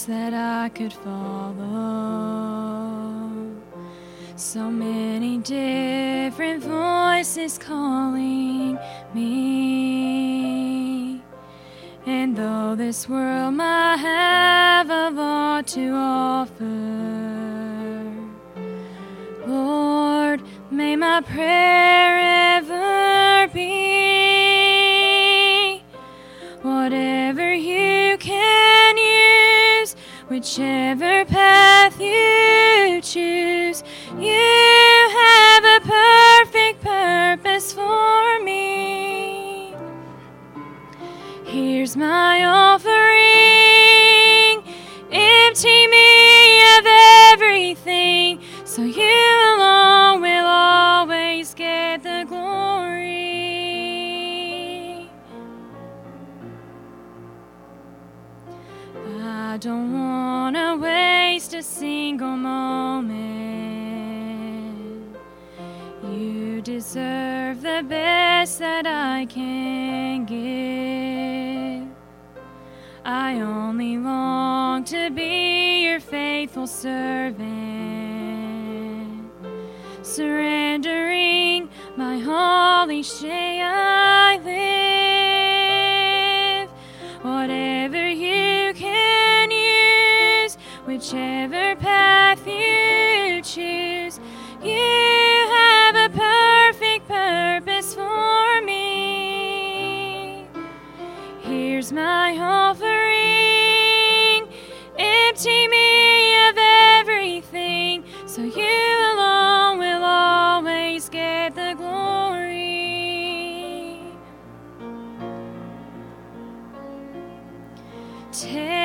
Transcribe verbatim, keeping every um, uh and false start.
that I could follow. So many different voices calling me. And though this world might have a lot to offer, Lord, may my prayer ever be, whatever you can use, whichever path you choose, you have a perfect purpose for me. Here's my offering, empty me of everything, so you alone will always get the glory. I don't want to waste a single moment. You deserve the best that I can give. I only long to be your faithful servant, surrendering my all each day I live. Whatever you can use, whichever path you choose, you have a perfect purpose for me. Here's my offering, empty me of everything, so you alone will always get the glory. Take